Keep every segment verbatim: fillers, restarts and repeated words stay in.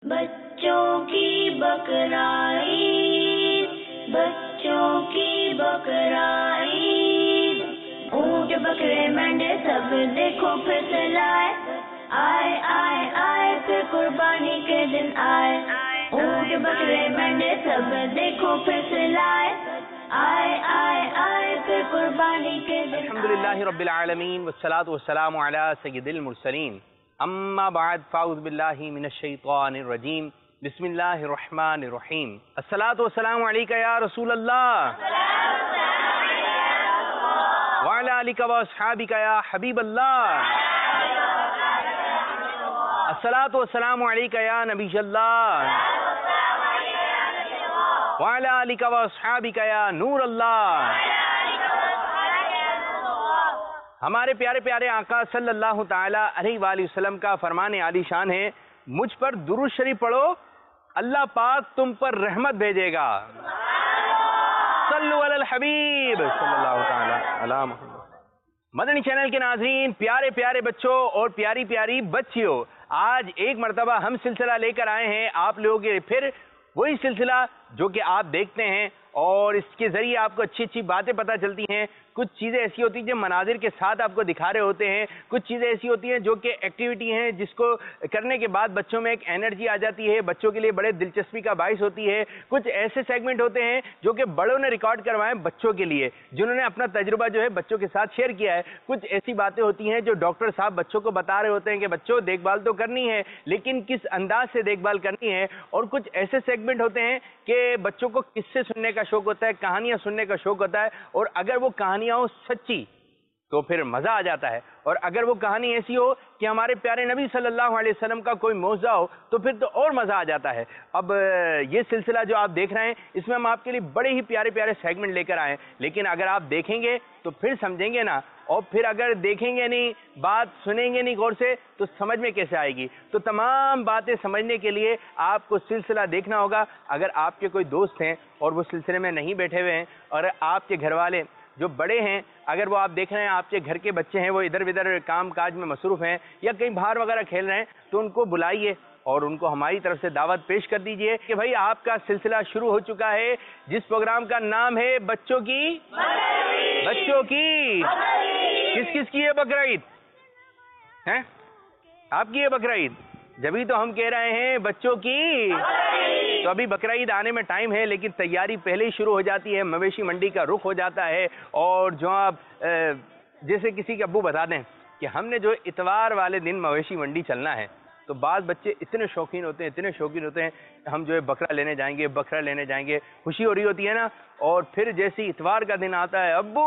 بچوں کی بقرعید، بچوں کی بقرعید، اونٹ بکرے مینڈے سب دیکھو پھر سے لائے، آئے آئے آئے پھر قربانی کے دن آئے، اونٹ بکرے مینڈے سب دیکھو پھر سے لائے، آئے آئے آئے پھر قربانی کے دن آئے۔ الحمدللہ رب العالمین والصلاة والسلام علی سید المرسلین، اما بعد فاعوذ باللہ من الشیطان الرجیم، بسم اللہ الرحمن الرحیم۔ الصلاة والسلام علیکہ یا رسول اللہ، وعلی آلک و اصحابک یا حبیب اللہ، الصلاة والسلام علیکہ یا نبی اللہ، وعلی آلک و اصحابک یا نور اللہ۔ ہمارے پیارے پیارے آقا صلی اللہ تعالی علیہ وآلہ وسلم کا فرمان عالی شان ہے، مجھ پر درود شریف پڑھو اللہ پاک تم پر رحمت بھیجے گا۔ صلو علی الحبیب صلی اللہ تعالی علی محمد۔ مدنی چینل کے ناظرین، پیارے پیارے بچوں اور پیاری پیاری بچیوں، آج ایک مرتبہ ہم سلسلہ لے کر آئے ہیں آپ لوگوں کے پھر وہی سلسلہ جو کہ آپ دیکھتے ہیں اور اس کے ذریعے آپ کو اچھی اچھی باتیں پتہ چلتی ہیں۔ کچھ چیزیں ایسی ہوتی ہیں جو مناظر کے ساتھ آپ کو دکھا رہے ہوتے ہیں، کچھ چیزیں ایسی ہوتی ہیں جو کہ ایکٹیویٹی ہیں جس کو کرنے کے بعد بچوں میں ایک انرجی آ جاتی ہے، بچوں کے لیے بڑے دلچسپی کا باعث ہوتی ہے۔ کچھ ایسے سیگمنٹ ہوتے ہیں جو کہ بڑوں نے ریکارڈ کروائے بچوں کے لیے، جنہوں نے اپنا تجربہ جو ہے بچوں کے ساتھ شیئر کیا ہے۔ کچھ ایسی باتیں ہوتی ہیں جو ڈاکٹر صاحب بچوں کو بتا رہے ہوتے ہیں کہ بچوں دیکھ بھال تو کرنی ہے لیکن کس انداز سے دیکھ بھال کرنی ہے۔ اور کچھ ایسے سیگمنٹ ہوتے ہیں کہ بچوں کو قصے سننے کا شوق ہوتا ہے، کہانیاں سننے کا شوق ہوتا ہے، اور اگر وہ کہانیاں ہوں سچی تو پھر مزہ آ جاتا ہے، اور اگر وہ کہانی ایسی ہو کہ ہمارے پیارے نبی صلی اللہ علیہ وسلم کا کوئی معجزہ ہو تو پھر تو اور مزہ آ جاتا ہے۔ اب یہ سلسلہ جو آپ دیکھ رہے ہیں اس میں ہم آپ کے لیے بڑے ہی پیارے پیارے سیگمنٹ لے کر آئے ہیں، لیکن اگر آپ دیکھیں گے تو پھر سمجھیں گے نا، اور پھر اگر دیکھیں گے نہیں، بات سنیں گے نہیں غور سے تو سمجھ میں کیسے آئے گی؟ تو تمام باتیں سمجھنے کے لیے آپ کو سلسلہ دیکھنا ہوگا۔ اگر آپ کے کوئی دوست ہیں اور وہ سلسلے میں نہیں بیٹھے ہوئے ہیں، اور آپ کے گھر والے جو بڑے ہیں اگر وہ آپ دیکھ رہے ہیں آپ کے گھر کے بچے ہیں وہ ادھر ادھر کام کاج میں مصروف ہیں یا کہیں باہر وغیرہ کھیل رہے ہیں تو ان کو بلائیے اور ان کو ہماری طرف سے دعوت پیش کر دیجئے کہ بھائی آپ کا سلسلہ شروع ہو چکا ہے جس پروگرام کا نام ہے بچوں کی بچوں کی کس کس کی ہے بقرعید ہیں؟ آپ کی ہے بقرعید؟ جبھی تو ہم کہہ رہے ہیں بچوں کی۔ تو ابھی بقرعید آنے میں ٹائم ہے لیکن تیاری پہلے ہی شروع ہو جاتی ہے، مویشی منڈی کا رخ ہو جاتا ہے۔ اور جو آپ جیسے کسی کے ابو بتا دیں کہ ہم نے جو اتوار والے دن مویشی منڈی چلنا ہے، تو بعض بچے اتنے شوقین ہوتے ہیں اتنے شوقین ہوتے ہیں ہم جو ہے بکرا لینے جائیں گے بکرا لینے جائیں گے، خوشی ہو رہی ہوتی ہے نا، اور پھر جیسے اتوار کا دن آتا ہے ابو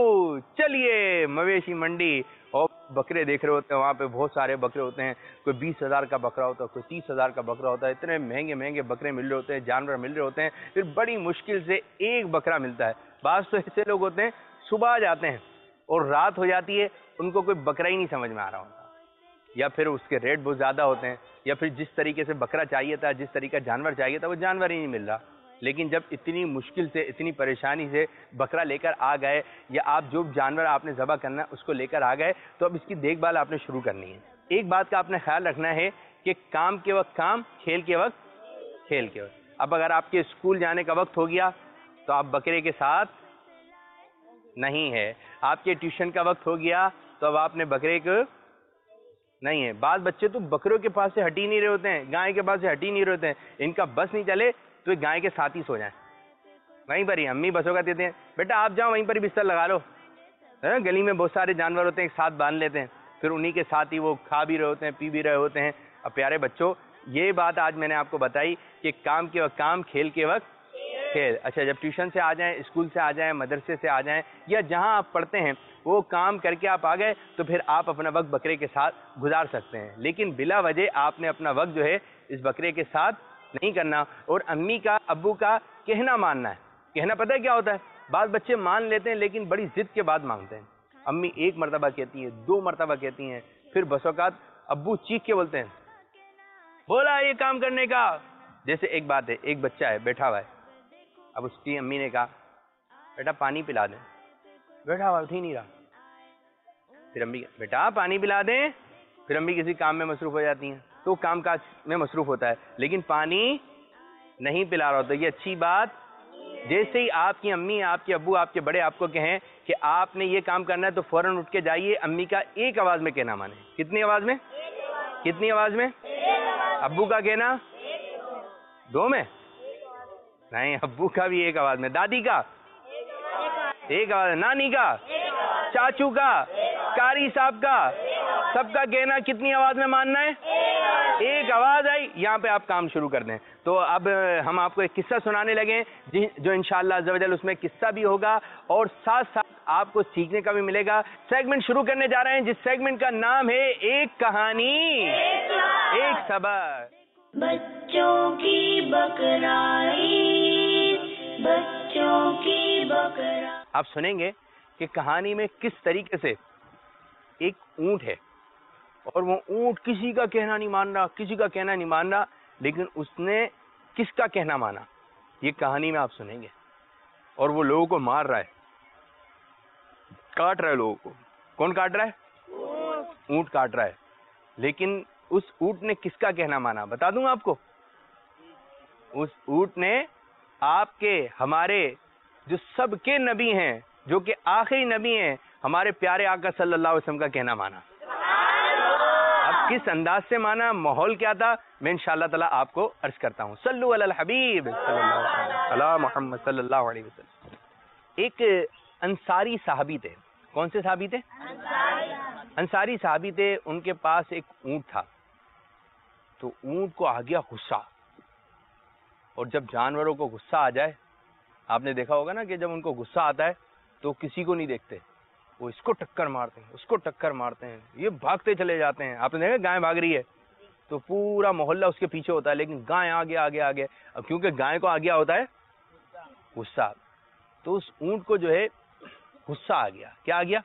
چلیے مویشی منڈی، اور بکرے دیکھ رہے ہوتے ہیں وہاں پہ بہت سارے بکرے ہوتے ہیں، کوئی بیس ہزار کا بکرا ہوتا ہے، کوئی تیس ہزار کا بکرا ہوتا ہے، اتنے مہنگے مہنگے بکرے مل رہے ہوتے ہیں، جانور مل رہے ہوتے ہیں، پھر بڑی مشکل سے ایک بکرا ملتا ہے۔ بعض تو ایسے لوگ ہوتے ہیں صبح جاتے ہیں اور رات ہو جاتی ہے ان کو کوئی بکرا ہی نہیں سمجھ میں آ رہا ہوتا، یا پھر اس کے ریٹ بہت زیادہ ہوتے ہیں، یا پھر جس طریقے سے بکرا چاہیے تھا جس طریقے جانور چاہیے تھا وہ جانور ہی نہیں مل رہا۔ لیکن جب اتنی مشکل سے اتنی پریشانی سے بکرا لے کر آ گئے، یا آپ جو جانور آپ نے ذبح کرنا ہے اس کو لے کر آ گئے، تو اب اس کی دیکھ بھال آپ نے شروع کرنی ہے۔ ایک بات کا آپ نے خیال رکھنا ہے کہ کام کے وقت کام، کھیل کے وقت کھیل کے وقت۔ اب اگر آپ کے اسکول جانے کا وقت ہو گیا تو آپ بکرے کے ساتھ نہیں ہے، آپ کے ٹیوشن کا وقت ہو گیا تو اب آپ نے بکرے کو نہیں ہے۔ بعض بچے تو بکروں کے پاس سے ہٹ ہی نہیں رہے ہوتے ہیں، گائے کے پاس سے ہٹ ہی نہیں رہے ہوتے ہیں، ان کا بس نہیں چلے تو گائے کے ساتھ ہی سو جائیں، وہیں پر ہی امی بسوں کا دیتے ہیں بیٹا آپ جاؤ وہیں پر ہی بستر لگا لو۔ گلی میں بہت سارے جانور ہوتے ہیں ایک ساتھ باندھ لیتے ہیں، پھر انہی کے ساتھ ہی وہ کھا بھی رہے ہوتے ہیں پی بھی رہے ہوتے ہیں۔ اب پیارے بچوں یہ بات آج میں نے آپ کو بتائی کہ کام کے وقت کام، کھیل کے وقت کھیل۔ اچھا جب ٹیوشن سے آ جائیں، اسکول سے آ جائیں، مدرسے سے آ جائیں، یا جہاں آپ پڑھتے ہیں وہ کام کر کے آپ آ گئے تو پھر آپ اپنا وقت بکرے کے ساتھ گزار سکتے ہیں، لیکن بلا وجہ آپ نے اپنا وقت جو ہے اس بکرے کے ساتھ نہیں کرنا، اور امی کا ابو کا کہنا ماننا ہے۔ کہنا پتہ ہے کیا ہوتا ہے؟ بعض بچے مان لیتے ہیں لیکن بڑی ضد کے بعد مانگتے ہیں۔ امی ایک مرتبہ کہتی ہیں، دو مرتبہ کہتی ہیں، پھر بس اوقات ابو چیخ کے بولتے ہیں بولا یہ کام کرنے کا۔ جیسے ایک بات ہے، ایک بچہ ہے بیٹھا ہوا ہے، اب اس کی امی نے کہا بیٹا پانی پلا دیں، بیٹھا ہوا اٹھ ہی نہیں رہا، پھر امی بیٹا پانی پلا دیں، پھر امی کسی کام میں مصروف ہو جاتی ہیں، تو کام کاج میں مصروف ہوتا ہے، لیکن پانی نہیں پلا رہا ہوتا. یہ اچھی بات. جیسے ہی آپ کی امی، آپ کے ابو، آپ کے بڑے آپ کو کہیں کہ آپ نے یہ کام کرنا ہے تو فوراً اٹھ کے جائیے. امی کا ایک آواز میں کہنا مانیں. کتنی آواز میں؟ کتنی آواز میں؟ ابو کا کہنا دو میں نہیں، ابو کا بھی ایک آواز میں. دادی کا ایک آواز میں. نانی کا، چاچو کا، قاری صاحب کا، سب کا کہنا کتنی آواز میں ماننا ہے؟ ایک آواز آئی. یہاں پہ آپ کام شروع کر دیں. تو اب ہم آپ کو ایک قصہ سنانے لگے جو انشاءاللہ عز و جل اس میں قصہ بھی ہوگا اور ساتھ ساتھ آپ کو سیکھنے کا بھی ملے گا. سیگمنٹ شروع کرنے جا رہے ہیں جس سیگمنٹ کا نام ہے ایک کہانی ایک سبق. بچوں کی بکرائی، بچوں کی بکرائی. آپ سنیں گے کہ کہانی میں کس طریقے سے ایک اونٹ ہے اور وہ اونٹ کسی کا کہنا نہیں مان رہا، کسی کا کہنا نہیں مان رہا، لیکن اس نے کس کا کہنا مانا. یہ کہانی میں آپ سنیں گے. اور وہ لوگوں کو مار رہا ہے، کاٹ رہا ہے لوگوں کو. کون کاٹ رہا ہے؟ اونٹ کاٹ رہا ہے. لیکن اس اونٹ نے کس کا کہنا مانا بتا دوں آپ کو. اس اونٹ نے آپ کے، ہمارے جو سب کے نبی ہیں، جو کہ آخری نبی ہیں، ہمارے پیارے آقا صلی اللہ علیہ وسلم کا کہنا مانا. اب کس انداز سے مانا، ماحول کیا تھا، میں انشاءاللہ تعالیٰ آپ کو عرض کرتا ہوں. صلو علی الحبیب صلی اللہ علیہ وسلم، علی محمد صلی اللہ علیہ وسلم. ایک انصاری صحابی تھے. کون سے صحابی تھے؟ انصاری صحابی تھے. ان کے پاس ایک اونٹ تھا. تو اونٹ کو آ گیا غصہ. اور جب جانوروں کو غصہ آ جائے، آپ نے دیکھا ہوگا نا کہ جب ان کو غصہ آتا ہے تو کسی کو نہیں دیکھتے، وہ اس کو ٹکر مارتے ہیں، اس کو ٹکر مارتے ہیں، یہ بھاگتے چلے جاتے ہیں. آپ نے دیکھا گائے بھاگ رہی ہے تو پورا محلہ اس کے پیچھے ہوتا ہے، لیکن گائے آگے آگے آگے. اب کیونکہ گائے کو آ گیا ہوتا ہے غصہ، تو اس اونٹ کو جو ہے غصہ آ گیا. کیا آ گیا؟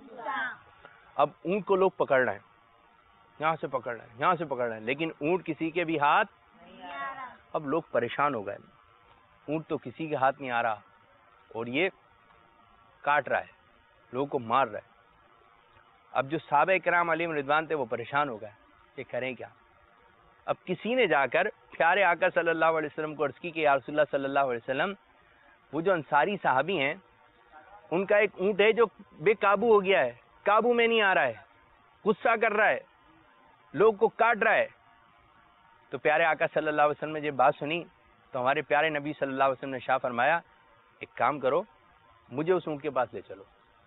اب اونٹ کو لوگ پکڑ رہے ہیں، یہاں سے پکڑ رہے ہیں، یہاں سے پکڑ رہے ہیں، لیکن اونٹ کسی کے بھی ہاتھ. اب لوگ پریشان ہو گئے. اونٹ تو کسی کے ہاتھ نہیں آ رہا اور یہ کاٹ رہا ہے، لوگوں کو مار رہا ہے. اب جو صحابہ کرام علیہم رضوان تھے وہ پریشان ہو گئے کہ کریں کیا. اب کسی نے جا کر پیارے آقا صلی اللہ علیہ وسلم کو عرض کی کہ یا رسول اللہ صلی اللہ علیہ وسلم، وہ جو انصاری صحابی ہیں ان کا ایک اونٹ ہے جو بے قابو ہو گیا ہے، قابو میں نہیں آ رہا ہے، غصہ کر رہا ہے، لوگ کو کاٹ رہا ہے. تو پیارے آقا صلی اللہ علیہ وسلم نے جب بات سنی تو ہمارے پیارے نبی صلی اللہ علیہ وسلم نے ارشاد فرمایا ایک کام کرو، مجھے اس اونٹ کے پاس لے چلو.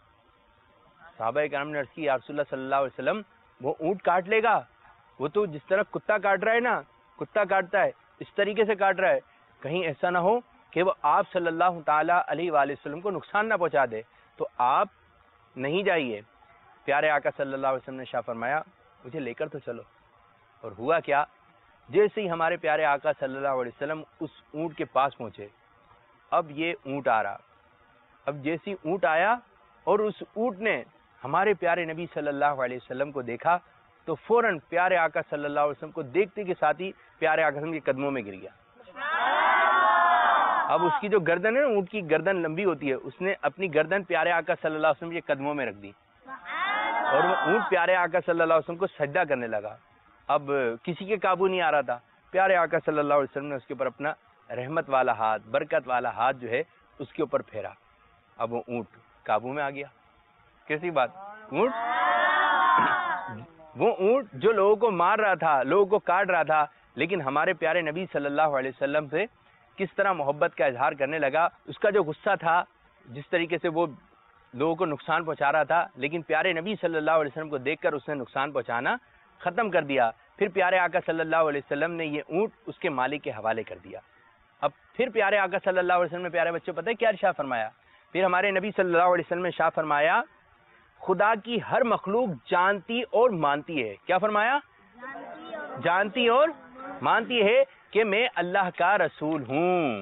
صحابہ کرام نے عرض کی یا رسول اللہ صلی اللہ علیہ وسلم، وہ اونٹ کاٹ لے گا، وہ تو جس طرح کتا کاٹ رہا ہے نا، کتا کاٹتا ہے اس طریقے سے کاٹ رہا ہے، کہیں ایسا نہ ہو کہ وہ آپ صلی اللہ تعالیٰ علیہ وآلہ وسلم کو نقصان نہ پہنچا دے. تو آپ نہیں جائیے. پیارے آقا صلی اللہ علیہ وسلم نے ارشاد فرمایا مجھے لے کر تو چلو. اور ہوا کیا، جیسے ہی ہمارے پیارے آقا صلی اللہ علیہ وسلم اس اونٹ کے پاس پہنچے، اب یہ اونٹ آ رہا. اب جیسی اونٹ آیا اور اس اونٹ نے ہمارے پیارے نبی صلی اللہ علیہ وسلم کو دیکھا تو فوراً پیارے آقا صلی اللہ علیہ وسلم کو دیکھتے کے ساتھ ہی پیارے آقا کے قدموں میں گر گیا. اب اس کی جو گردن ہے نا، اونٹ کی گردن لمبی ہوتی ہے، اس نے اپنی گردن پیارے آقا صلی اللہ علیہ وسلم کے قدموں میں رکھ دی اور وہ اونٹ پیارے آقا صلی اللہ علیہ وسلم کو سجدہ کرنے لگا. اب کسی کے قابو نہیں آ رہا تھا. پیارے آقا صلی اللہ علیہ وسلم نے اس کے اوپر اپنا رحمت والا ہاتھ، برکت والا ہاتھ جو ہے اس کے اوپر پھیرا. اب وہ اونٹ قابو میں آ گیا. کیسی بات، اونٹ وہ اونٹ جو لوگوں کو مار رہا تھا، لوگوں کو کاٹ رہا تھا، لیکن ہمارے پیارے نبی صلی اللہ علیہ وسلم سے کس طرح محبت کا اظہار کرنے لگا. اس کا جو غصہ تھا، جس طریقے سے وہ لوگوں کو نقصان پہنچا رہا تھا، لیکن پیارے نبی صلی اللہ علیہ وسلم کو دیکھ کر اس نے نقصان پہنچانا ختم کر دیا. پھر پیارے آقا صلی اللہ علیہ وسلم نے یہ اونٹ اس کے مالک کے حوالے کر دیا. اب پھر پیارے آقا صلی اللہ علیہ وسلم نے پیارے بچوں پتہ ہے کیا ارشاد فرمایا؟ پھر ہمارے نبی صلی اللہ علیہ وسلم نے ارشاد فرمایا خدا کی ہر مخلوق جانتی اور مانتی ہے. کیا فرمایا؟ جانتی اور مانتی ہے کہ میں اللہ کا رسول ہوں.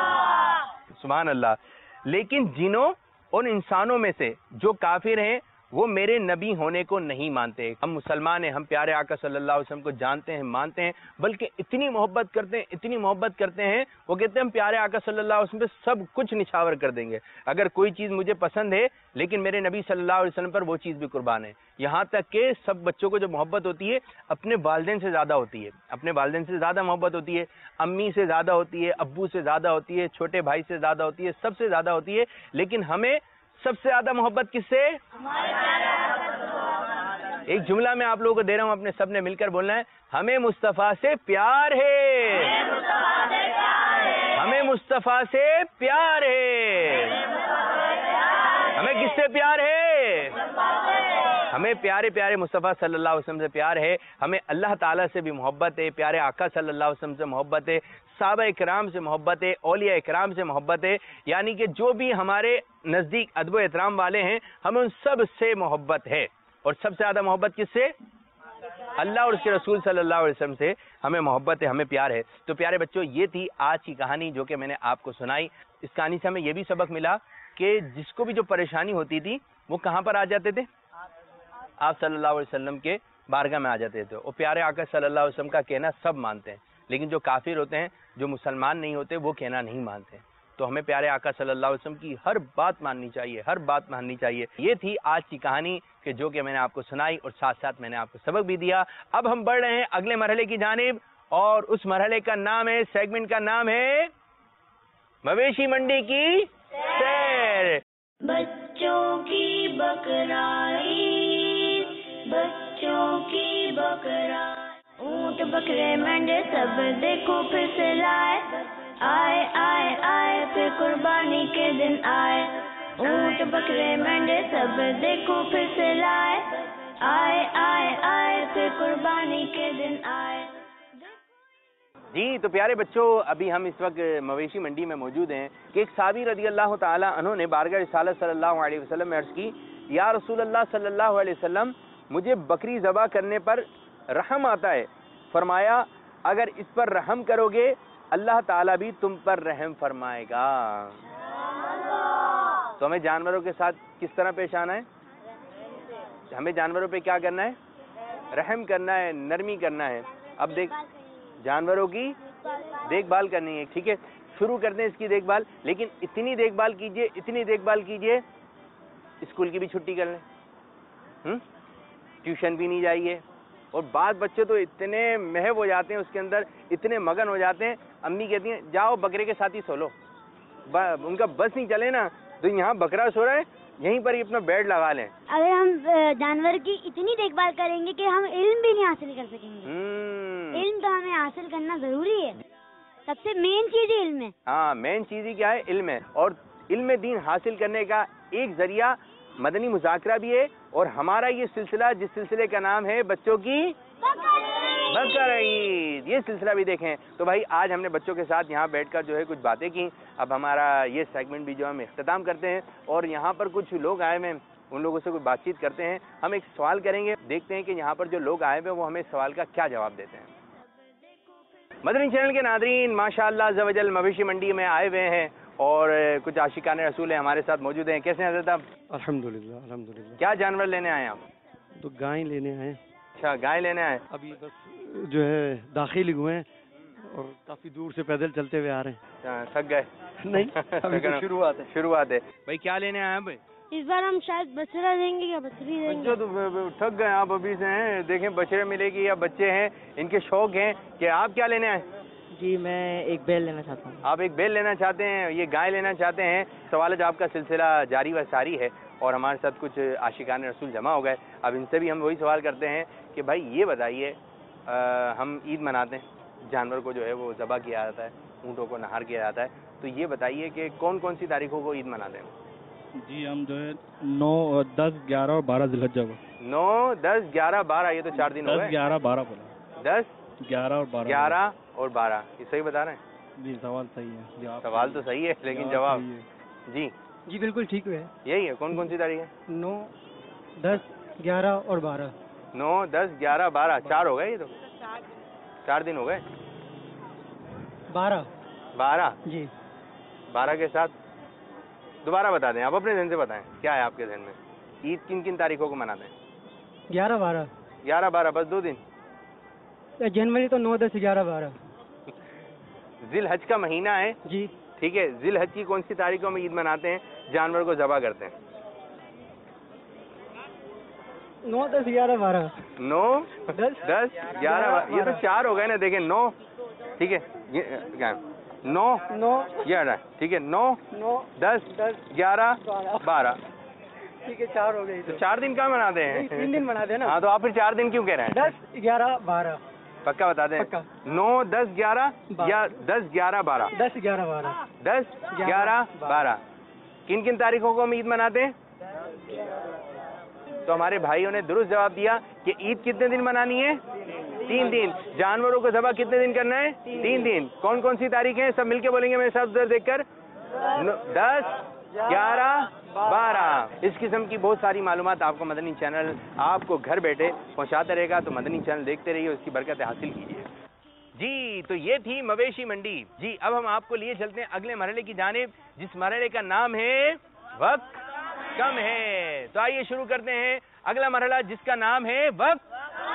سبحان اللہ. لیکن جنوں اور انسانوں میں سے جو کافر ہیں وہ میرے نبی ہونے کو نہیں مانتے. ہم مسلمان ہیں, ہم پیارے آقا صلی اللہ علیہ وسلم کو جانتے ہیں, مانتے ہیں, بلکہ اتنی محبت کرتے ہیں, اتنی محبت کرتے ہیں, وہ کہتے ہیں ہم پیارے آقا صلی اللہ علیہ وسلم پہ سب کچھ نچھاور کر دیں گے. اگر کوئی چیز مجھے پسند ہے لیکن میرے نبی صلی اللہ علیہ وسلم پر وہ چیز بھی قربان ہے. یہاں تک کہ سب بچوں کو جو محبت ہوتی ہے اپنے والدین سے زیادہ ہوتی ہے, اپنے والدین سے زیادہ محبت ہوتی ہے, امی سے زیادہ ہوتی ہے, ابو سے زیادہ ہوتی ہے, چھوٹے بھائی سے زیادہ ہوتی ہے, سب سے زیادہ ہوتی ہے. لیکن ہمیں سب سے زیادہ محبت کس سے؟ ایک جملہ میں آپ لوگوں کو دے رہا ہوں, اپنے سب نے مل کر بولنا ہے, ہمیں مصطفیٰ سے پیار ہے, ہمیں مصطفیٰ سے پیار ہے. ہمیں کس سے پیار ہے؟ ہمیں پیارے پیارے مصطفیٰ صلی اللہ علیہ وسلم سے پیار ہے. ہمیں اللہ تعالیٰ سے بھی محبت ہے, پیارے آقا صلی اللہ علیہ وسلم سے محبت ہے, صحابہ اکرام سے محبت ہے, اولیاء اکرام سے محبت ہے. یعنی کہ جو بھی ہمارے نزدیک ادب و احترام والے ہیں ہمیں ان سب سے محبت ہے. اور سب سے زیادہ محبت کس سے؟ اللہ اور اس کے رسول صلی اللہ علیہ وسلم سے ہمیں محبت ہے, ہمیں پیار ہے. تو پیارے بچوں, یہ تھی آج کی کہانی جو کہ میں نے آپ کو سنائی. اس کہانی سے ہمیں یہ بھی سبق ملا کہ جس کو بھی جو پریشانی ہوتی تھی وہ کہاں پر آ جاتے تھے؟ آپ صلی اللہ علیہ وسلم کے بارگاہ میں آ جاتے تھے. اور پیارے آقا صلی اللہ علیہ وسلم کا کہنا سب مانتے ہیں, لیکن جو کافر ہوتے ہیں, جو مسلمان نہیں ہوتے, وہ کہنا نہیں مانتے. تو ہمیں پیارے آقا صلی اللہ علیہ وسلم کی ہر بات ماننی چاہیے, ہر بات ماننی چاہیے. یہ تھی آج کی کہانی کہ جو کہ میں نے آپ کو سنائی اور ساتھ ساتھ میں نے آپ کو سبق بھی دیا. اب ہم بڑھ رہے ہیں اگلے مرحلے کی جانب, اور اس مرحلے کا نام ہے, سیگمنٹ کا نام ہے مویشی منڈی کی سیر. بچوں کی بکرائی, بچوں کی بکرائی, اونٹ بکرے مینڈے سب دیکھو پھر سے لائے, آئے آئے آئے پھر قربانی کے دن آئے. اونٹ بکرے مینڈے سب دیکھو پھر سے لائے, آئے آئے آئے پھر قربانی کے دن آئے. جی تو پیارے بچوں, ابھی ہم اس وقت مویشی منڈی میں موجود ہیں کہ ایک صحابی رضی اللہ تعالیٰ عنہ نے بارگاہ رسالت صلی اللہ علیہ وسلم میں عرض کی, یا رسول اللہ صلی اللہ علیہ وسلم, مجھے بکری ذبح کرنے پر رحم آتا ہے. فرمایا اگر اس پر رحم کرو گے اللہ تعالیٰ بھی تم پر رحم فرمائے گا. تو ہمیں جانوروں کے ساتھ کس طرح پیش آنا ہے؟ ہمیں جانوروں پہ کیا کرنا ہے؟ رحم کرنا ہے, نرمی کرنا ہے. اب دیکھ, جانوروں کی دیکھ بھال کرنی ہے, ٹھیک ہے. شروع کرتے ہیں اس کی دیکھ بھال, لیکن اتنی دیکھ بھال کیجئے, اتنی دیکھ بھال کیجئے اسکول کی بھی چھٹی کر لیں, ٹیوشن بھی نہیں جائیے. اور بعض بچے تو اتنے محو ہو جاتے ہیں اس کے اندر, اتنے مگن ہو جاتے ہیں, امی کہتی ہیں جاؤ بکرے کے ساتھ ہی سو لو. ان کا بس نہیں چلے نا, تو یہاں بکرا سو رہا ہے, یہیں پر ہی اپنا بیڈ لگا لیں. اگر ہم جانور کی اتنی دیکھ بھال کریں گے کہ ہم علم بھی نہیں حاصل کر سکیں گے. علم تو ہمیں حاصل کرنا ضروری ہے, سب سے مین چیز ہی علم ہے. ہاں, مین چیز ہی کیا ہے؟ علم ہے. اور علم دین حاصل کرنے کا ایک ذریعہ مدنی مذاکرہ بھی ہے, اور ہمارا یہ سلسلہ جس سلسلے کا نام ہے بچوں کی بقر عید, یہ سلسلہ بھی دیکھیں. تو بھائی آج ہم نے بچوں کے ساتھ یہاں بیٹھ کر جو ہے کچھ باتیں کی. اب ہمارا یہ سیگمنٹ بھی جو ہم اختتام کرتے ہیں, اور یہاں پر کچھ لوگ آئے ہوئے ہیں, ان لوگوں سے کوئی بات چیت کرتے ہیں. ہم ایک سوال کریں گے, دیکھتے ہیں کہ یہاں پر جو لوگ آئے ہوئے ہیں وہ ہمیں سوال کا کیا جواب دیتے ہیں. مدنی چینل کے ناظرین, ماشاءاللہ عز و جل مویشی منڈی میں آئے ہوئے ہیں, اور کچھ عاشقان رسول ہیں ہمارے ساتھ موجود ہیں. کیسے ہیں حضرت آپ؟ الحمدللہ الحمدللہ. کیا جانور لینے آئے ہیں آپ؟ تو گائے لینے آئے. اچھا, گائے لینے آئے. ابھی بس جو ہے داخل ہوئے ہیں اور کافی دور سے پیدل چلتے ہوئے آ رہے ہیں. تھک گئے؟ نہیں, ابھی تو شروعات ہے. شروعات ہے. بھائی کیا لینے آئے ہیں بھائی؟ اس بار ہم شاید بچڑا دیں گے یا بچری دیں گے. بچوں تو تھک گئے آپ ابھی سے ہیں, دیکھیں بچڑے ملے گی یا بچے ہیں, ان کے شوق ہیں. کہ آپ کیا لینے آئے؟ جی میں ایک بیل لینا چاہتا ہوں. آپ ایک بیل لینا چاہتے ہیں, یہ گائے لینا چاہتے ہیں. سوال جواب کا سلسلہ جاری و ساری ہے, اور ہمارے ساتھ کچھ عاشقان رسول جمع ہو گئے. اب ان سے بھی ہم وہی سوال کرتے ہیں کہ بھائی یہ بتائیے, ہم عید مناتے ہیں, جانور کو جو ہے وہ ذبح کیا جاتا ہے, اونٹوں کو نہار کیا جاتا ہے, تو یہ بتائیے کہ کون کون سی تاریخوں کو عید مناتے ہیں؟ جی ہم جو ہے نو, دس, گیارہ اور بارہ ذی الحجہ کو. نو, دس, گیارہ, بارہ, یہ تو چار دن ہو گئے. دس, گیارہ, بارہ بولا. دس, گیارہ اور بارہ. گیارہ اور بارہ, یہ صحیح بتا رہے ہیں؟ جی سوال صحیح ہے. سوال تو صحیح ہے لیکن جواب جی جی بالکل ٹھیک ہے. یہی ہے. کون کون سی تاریخ ہے؟ نو, دس, گیارہ اور بارہ. نو, دس, گیارہ, بارہ, چار ہو گئے. یہ تو چار دن ہو گئے. بارہ. بارہ. جی بارہ کے ساتھ دوبارہ بتا دیں, آپ اپنے ذہن سے بتائیں کیا ہے آپ کے ذہن میں. ईद किन किन तारीखों को मनाते हैं? ग्यारह बारह। ग्यारह बारह, बस दो दिन। जनवरी तो नौ दस ग्यारह बारह। जिल हज का महीना है जी। ठीक है, जिल हज की कौन सी तारीखों में ईद मनाते हैं, जानवर को ज़बह करते हैं? नौ दस ग्यारह बारह। नौ दस दस ग्यारह बारह, ये तो चार हो गए ना, देखें नौ, ठीक है, ये क्या नौ नौ ग्यारह, ठीक है, नौ नौ दस दस ग्यारह बारह। बारह, ठीक है, चार हो गई तो चार दिन कहाँ मनाते हैं? तीन दिन मनाते हैं ना। हाँ, तो आप फिर चार दिन क्यों कह रहे हैं? दस ग्यारह बारह। पक्का बता दें? पक्का। नौ दस ग्यारह या दस ग्यारह बारह? दस ग्यारह बारह। दस ग्यारह बारह। किन किन तारीखों को हम ईद मनाते हैं? तो हमारे भाइयों ने दुरुस्त जवाब दिया कि ईद कितने दिन मनानी है? तीन दिन। जानवरों को ज़बह कितने दिन करना है? तीन दिन। कौन कौन सी तारीख है? सब मिलके बोलेंगे मेरे साथ उधर देखकर। दस ग्यारह बारह। इस किस्म की बहुत सारी मालूमात आपको मदनी चैनल आपको घर बैठे पहुंचाते रहेगा, तो मदनी चैनल देखते रहिए, उसकी बरकत हासिल कीजिए। जी, तो ये थी मवेशी मंडी। जी, अब हम आपको लिए चलते हैं अगले मरहले की जानिब, जिस मरहले का नाम है वक्त कम है। तो आइए शुरू करते हैं अगला मरहला, जिसका नाम है वक्त।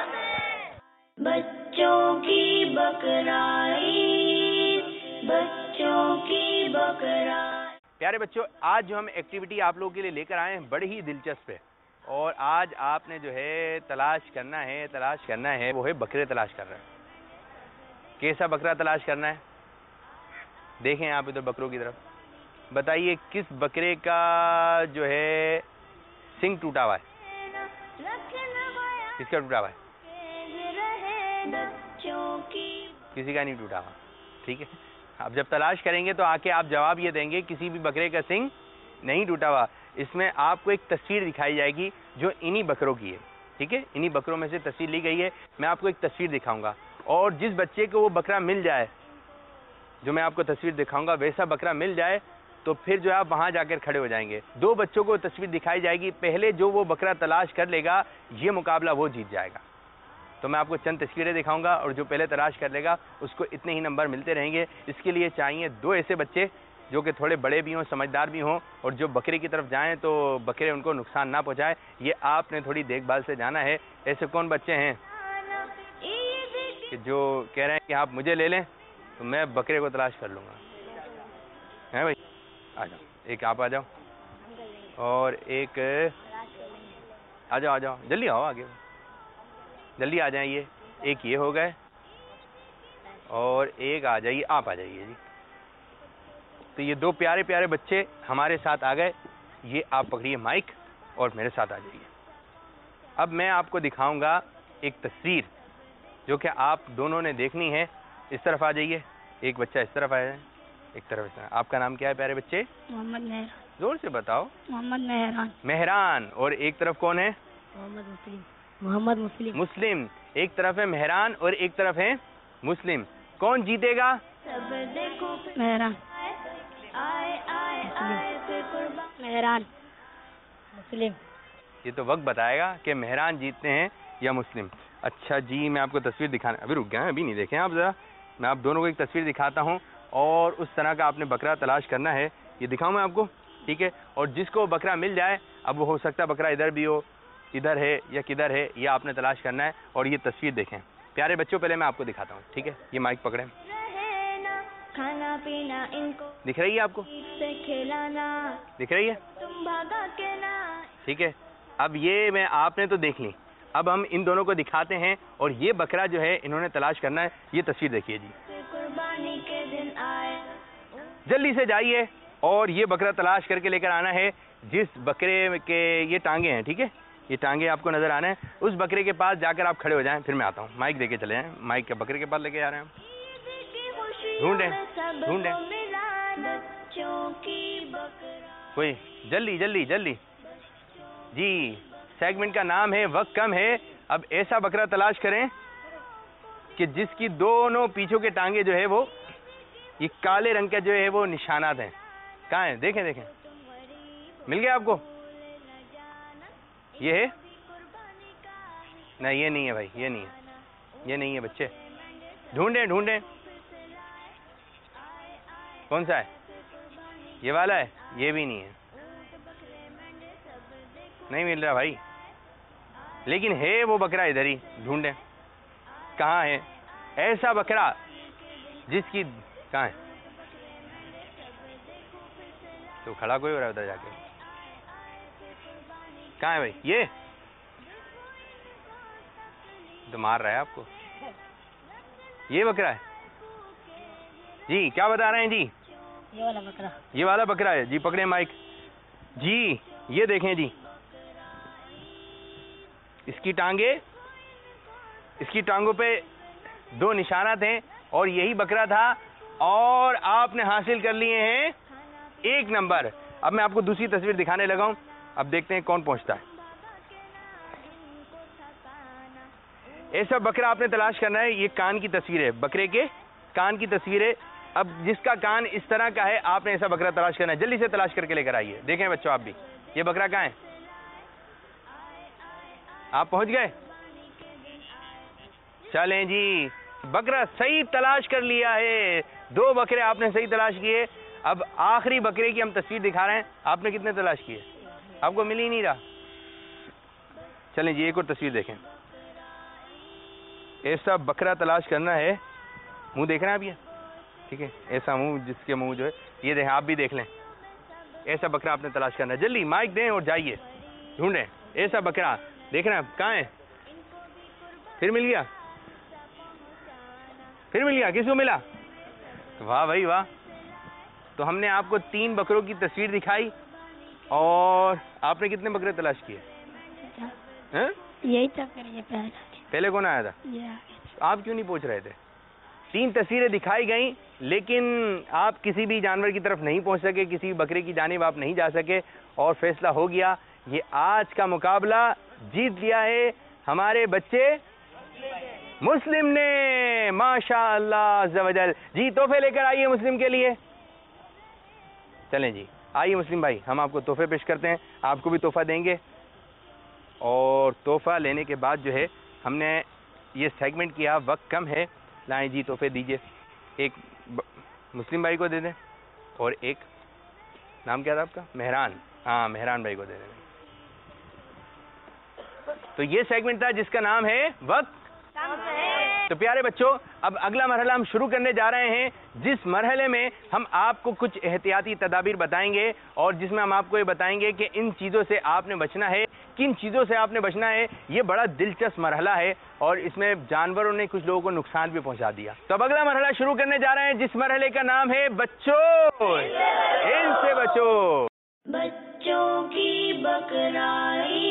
बच्चों की बकराई, बच्चों की बकराई। प्यारे बच्चों, आज जो हम एक्टिविटी आप लोगों के लिए लेकर आए हैं बड़ी ही दिलचस्प है, और आज आपने जो है तलाश करना है तलाश करना है वो है बकरे तलाश कर रहे हैं। कैसा बकरा तलाश करना है? देखें आप इधर बकरों की तरफ, बताइए किस बकरे का जो है सिंग टूटा हुआ है? किसका टूटा हुआ है? किसी का नहीं टूटा हुआ, ठीक है। अब जब तलाश करेंगे तो आके आप जवाब ये देंगे किसी भी बकरे का सिंग नहीं टूटा हुआ। इसमें आपको एक तस्वीर दिखाई जाएगी जो इन्हीं बकरों की है, ठीक है। इन्हीं बकरों में से तस्वीर ली गई है। मैं आपको एक तस्वीर दिखाऊंगा, और जिस बच्चे को वो बकरा मिल जाए, जो मैं आपको तस्वीर दिखाऊंगा वैसा बकरा मिल जाए, तो फिर जो है आप वहाँ जाकर खड़े हो जाएंगे। दो बच्चों को तस्वीर दिखाई जाएगी, पहले जो वो बकरा तलाश कर लेगा ये मुकाबला वो जीत जाएगा। तो मैं आपको चंद तस्वीरें दिखाऊंगा, और जो पहले तलाश कर लेगा उसको इतने ही नंबर मिलते रहेंगे। इसके लिए चाहिए दो ऐसे बच्चे जो कि थोड़े बड़े भी हों, समझदार भी हों, और जो बकरे की तरफ जाएं तो बकरे उनको नुकसान ना पहुंचाए। ये आपने थोड़ी देखभाल से जाना है। ऐसे कौन बच्चे हैं कि जो कह रहे हैं कि आप मुझे ले लें तो मैं बकरे को तलाश कर लूँगा? हैं भाई? आ जाओ, एक आप आ जाओ, और एक आ जाओ, आ जाओ, जल्दी आओ, आगे जल्दी आ जाइए। एक ये हो गए, और एक आ जाइए, आप आ जाइए जी। तो ये दो प्यारे प्यारे बच्चे हमारे साथ आ गए। ये आप पकड़िए माइक और मेरे साथ आ जाइए। अब मैं आपको दिखाऊंगा एक तस्वीर जो कि आप दोनों ने देखनी है। इस तरफ आ जाइए, एक बच्चा इस तरफ आया है, एक तरफ इस तरफ। आपका नाम क्या है प्यारे बच्चे? मोहम्मद मेहरान। जोर से बताओ। मोहम्मद मेहरान। मेहरान। और एक तरफ कौन है? मोहम्मद मुस्लिम। मोहम्मद मुस्लिम। मुस्लिम। एक तरफ है मेहरान और एक तरफ है मुस्लिम। कौन जीतेगा? सब देखो मेहरान। आए आए आए फिर कुर्बान। मेहरान। मुस्लिम। ये तो वक्त बताएगा कि मेहरान जीतते हैं या मुस्लिम। अच्छा जी, मैं आपको तस्वीर दिखाना, अभी रुक गए हैं, अभी नहीं देखें आप ज़रा। मैं आप दोनों को एक तस्वीर दिखाता हूँ, और उस तरह का आपने बकरा तलाश करना है। ये दिखाऊँ मैं आपको, ठीक है। और जिसको बकरा मिल जाए, अब वो हो सकता है बकरा इधर भी हो, इधर है या किधर है, ये आपने तलाश करना है। और ये तस्वीर देखें प्यारे बच्चों, पहले मैं आपको दिखाता हूँ, ठीक है। ये माइक पकड़े, खाना पीना इनको दिख रही है आपको? से खिलाना, दिख रही है? तुम भागा के ना। ठीक है। अब ये मैं आपने तो देख ली, अब हम इन दोनों को दिखाते हैं, और ये बकरा जो है इन्होंने तलाश करना है। ये तस्वीर देखिए जी, कुर्बानी के दिन आए। जल्दी से जाइए और ये बकरा तलाश करके लेकर आना है। जिस बकरे के ये टांगे हैं, ठीक है, ये टांगे आपको नजर आना है, उस बकरे के पास जाकर आप खड़े हो जाएं, फिर मैं आता हूँ। माइक देके चले जाएं, माइक के बकरे के पास लेके आ रहे हैं। ढूंढें ढूंढें कोई, जल्दी जल्दी जल्दी जी। सेगमेंट का नाम है वक्त कम है। अब ऐसा बकरा तलाश करें कि जिसकी दोनों पीछों के टांगे जो है वो ये काले रंग का जो है वो निशानात हैं। कहाँ हैं? देखें देखें, मिल गया आपको? ये है? नहीं, ये नहीं है भाई, ये नहीं है, ये नहीं है बच्चे। ढूंढें ढूंढें, कौन सा है? ये वाला है? ये भी नहीं है। نہیں مل رہا بھائی، لیکن ہے وہ بکرا ادھر ہی، ڈھونڈیں کہاں ہے ایسا بکرا جس کی، کہاں ہے تو کھڑا کوئی ہو رہا ہے ادھر جا کے، کہاں ہے بھائی؟ یہ تو مار رہا ہے آپ کو، یہ بکرا ہے جی، کیا بتا رہے ہیں جی؟ یہ والا بکرا، یہ والا بکرا ہے جی، پکڑے مائک جی، یہ دیکھیں جی، اس کی ٹانگیں، اس کی ٹانگوں پہ دو نشانات ہیں اور یہی بکرا تھا اور آپ نے حاصل کر لیے ہیں ایک نمبر۔ اب میں آپ کو دوسری تصویر دکھانے لگا ہوں، اب دیکھتے ہیں کون پہنچتا ہے۔ ایسا بکرا آپ نے تلاش کرنا ہے، یہ کان کی تصویر ہے، بکرے کے کان کی تصویر ہے۔ اب جس کا کان اس طرح کا ہے آپ نے ایسا بکرا تلاش کرنا ہے، جلدی سے تلاش کر کے لے کر آئیے۔ دیکھیں بچوں آپ بھی، یہ بکرا کہاں ہے؟ آپ پہنچ گئے؟ چلیں جی، بکرا صحیح تلاش کر لیا ہے، دو بکرے آپ نے صحیح تلاش کیے۔ اب آخری بکرے کی ہم تصویر دکھا رہے ہیں، آپ نے کتنے تلاش کیے؟ آپ کو مل ہی نہیں رہا۔ چلیں جی ایک اور تصویر دیکھیں، ایسا بکرا تلاش کرنا ہے، منہ دیکھ رہے ہیں آپ یہ، ٹھیک ہے، ایسا منہ جس کے منہ جو ہے یہ دیکھیں، آپ بھی دیکھ لیں، ایسا بکرا آپ نے تلاش کرنا ہے۔ جلدی مائک دیں اور جائیے ڈھونڈیں ایسا بکرا، دیکھ رہے ہیں آپ کہاں ہے؟ پھر مل گیا، پھر مل گیا، کس کو ملا؟ واہ بھائی واہ۔ تو ہم نے آپ کو تین بکروں کی تصویر دکھائی اور آپ نے کتنے بکرے تلاش کیے؟ ہاں؟ یہی تھا پھر یہ پہلا، پہلے کون آیا تھا؟ یہ آپ کیوں نہیں پوچھ رہے تھے؟ تین تصویریں دکھائی گئیں لیکن آپ کسی بھی جانور کی طرف نہیں پہنچ سکے، کسی بھی بکرے کی جانب آپ نہیں جا سکے اور فیصلہ ہو گیا، یہ آج کا مقابلہ جیت لیا ہے ہمارے بچے مسلم نے، ماشاء اللہ عز و جل۔ جی تحفے لے کر آئیے مسلم کے لیے، چلیں جی آئیے مسلم بھائی، ہم آپ کو تحفے پیش کرتے ہیں، آپ کو بھی تحفہ دیں گے اور تحفہ لینے کے بعد جو ہے ہم نے یہ سیگمنٹ کیا، وقت کم ہے، لائیں جی تحفے دیجئے، ایک مسلم بھائی کو دے دیں اور ایک، نام کیا تھا آپ کا؟ مہران، ہاں مہران بھائی کو دے دیں۔ تو یہ سیگمنٹ تھا جس کا نام ہے وقت۔ تو پیارے بچوں اب اگلا مرحلہ ہم شروع کرنے جا رہے ہیں، جس مرحلے میں ہم آپ کو کچھ احتیاطی تدابیر بتائیں گے اور جس میں ہم آپ کو یہ بتائیں گے کہ ان چیزوں سے آپ نے بچنا ہے، کن چیزوں سے آپ نے بچنا ہے۔ یہ بڑا دلچسپ مرحلہ ہے اور اس میں جانوروں نے کچھ لوگوں کو نقصان بھی پہنچا دیا۔ تو اب اگلا مرحلہ شروع کرنے جا رہے ہیں جس مرحلے کا نام ہے بچوں، ان سے بچو۔ بچوں کی بکرائی،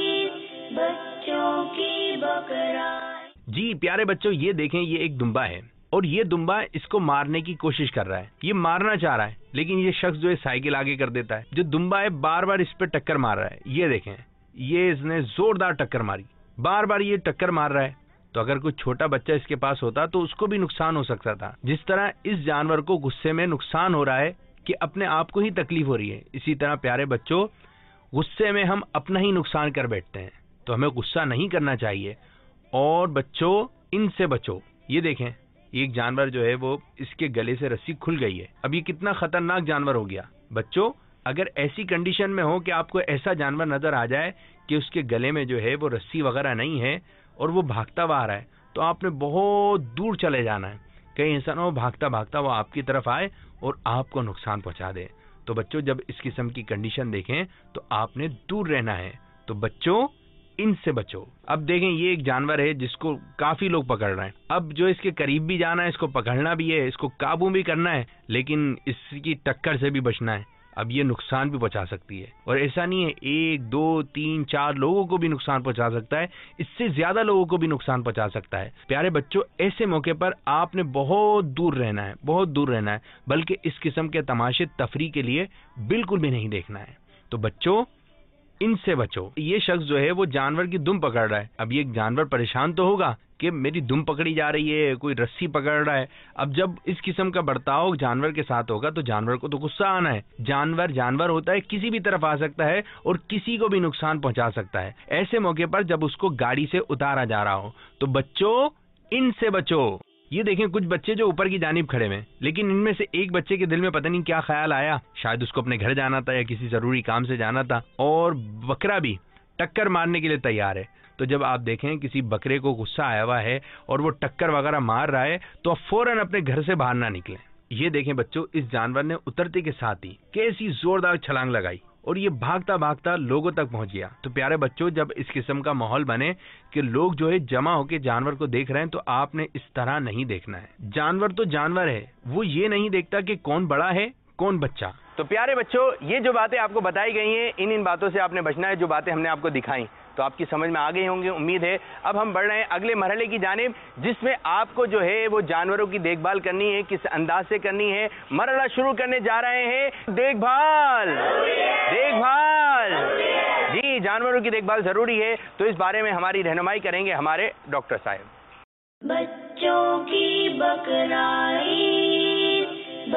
بچوں کی بکرائی۔ جی پیارے بچوں یہ دیکھیں، یہ ایک دمبا ہے اور یہ دمبا اس کو مارنے کی کوشش کر رہا ہے، یہ مارنا چاہ رہا ہے لیکن یہ شخص جو ہے سائیکل آگے کر دیتا ہے، جو دمبا ہے بار بار اس پہ ٹکر مار رہا ہے۔ یہ دیکھیں، یہ اس نے زوردار ٹکر ماری، بار بار یہ ٹکر مار رہا ہے۔ تو اگر کوئی چھوٹا بچہ اس کے پاس ہوتا تو اس کو بھی نقصان ہو سکتا تھا۔ جس طرح اس جانور کو غصے میں نقصان ہو رہا ہے کہ اپنے آپ کو ہی تکلیف ہو رہی ہے، اسی طرح پیارے بچوں غصے میں ہم اپنا ہی نقصان کر بیٹھتے ہیں، تو ہمیں غصہ نہیں کرنا چاہیے اور بچوں ان سے بچو۔ یہ دیکھیں، ایک جانور جو ہے وہ اس کے گلے سے رسی کھل گئی ہے، اب یہ کتنا خطرناک جانور ہو گیا۔ بچوں اگر ایسی کنڈیشن میں ہو کہ آپ کو ایسا جانور نظر آ جائے کہ اس کے گلے میں جو ہے وہ رسی وغیرہ نہیں ہے اور وہ بھاگتا ہوا آ رہا ہے، تو آپ نے بہت دور چلے جانا ہے، کہیں ایسا نہ ہو بھاگتا بھاگتا وہ آپ کی طرف آئے اور آپ کو نقصان پہنچا دے۔ تو بچوں جب اس قسم کی کنڈیشن دیکھیں تو آپ نے دور رہنا ہے۔ تو بچوں ان سے بچو۔ اب دیکھیں یہ ایک جانور ہے جس کو کافی لوگ پکڑ رہے ہیں، اب جو اس کے قریب بھی جانا ہے، اس کو پکڑنا بھی ہے، اس کو قابو بھی کرنا ہے، لیکن اس کی ٹکر سے بھی بچنا ہے۔ اب یہ نقصان بھی پہنچا سکتی ہے اور ایسا نہیں ہے ایک دو تین چار لوگوں کو بھی نقصان پہنچا سکتا ہے، اس سے زیادہ لوگوں کو بھی نقصان پہنچا سکتا ہے۔ پیارے بچوں ایسے موقع پر آپ نے بہت دور رہنا ہے، بہت دور رہنا ہے، بلکہ اس قسم کے تماشے تفریح کے لیے بالکل بھی نہیں دیکھنا ہے۔ تو بچوں ان سے بچو۔ یہ شخص جو ہے وہ جانور کی دم پکڑ رہا ہے، اب یہ جانور پریشان تو ہوگا کہ میری دم پکڑی جا رہی ہے، کوئی رسی پکڑ رہا ہے۔ اب جب اس قسم کا برتاؤ جانور کے ساتھ ہوگا تو جانور کو تو غصہ آنا ہے۔ جانور جانور ہوتا ہے، کسی بھی طرف آ سکتا ہے اور کسی کو بھی نقصان پہنچا سکتا ہے۔ ایسے موقع پر جب اس کو گاڑی سے اتارا جا رہا ہو تو بچوں ان سے بچو۔ یہ دیکھیں کچھ بچے جو اوپر کی جانب کھڑے ہوئے، لیکن ان میں سے ایک بچے کے دل میں پتہ نہیں کیا خیال آیا، شاید اس کو اپنے گھر جانا تھا یا کسی ضروری کام سے جانا تھا، اور بکرا بھی ٹکر مارنے کے لیے تیار ہے. تو جب آپ دیکھیں کسی بکرے کو غصہ آیا ہوا ہے اور وہ ٹکر وغیرہ مار رہا ہے تو آپ فوراً اپنے گھر سے باہر نہ نکلیں. یہ دیکھیں بچوں، اس جانور نے اترتے کے ساتھ ہی کیسی زوردار چھلانگ لگائی اور یہ بھاگتا بھاگتا لوگوں تک پہنچ گیا. تو پیارے بچوں، جب اس قسم کا ماحول بنے کہ لوگ جو ہے جمع ہو کے جانور کو دیکھ رہے ہیں تو آپ نے اس طرح نہیں دیکھنا ہے. جانور تو جانور ہے، وہ یہ نہیں دیکھتا کہ کون بڑا ہے کون بچہ. تو پیارے بچوں، یہ جو باتیں آپ کو بتائی گئی ہیں، ان ان باتوں سے آپ نے بچنا ہے. جو باتیں ہم نے آپ کو دکھائیں تو آپ کی سمجھ میں آ گئی ہوں گی امید ہے. اب ہم بڑھ رہے ہیں اگلے مرحلے کی جانب، جس میں آپ کو جو ہے وہ جانوروں کی دیکھ بھال کرنی ہے، کس انداز سے کرنی ہے. مرحلہ شروع کرنے جا رہے ہیں دیکھ بھال. دیکھ بھال جی، جانوروں کی دیکھ بھال ضروری ہے. تو اس بارے میں ہماری رہنمائی کریں گے ہمارے ڈاکٹر صاحب. بچوں کی بکرائی،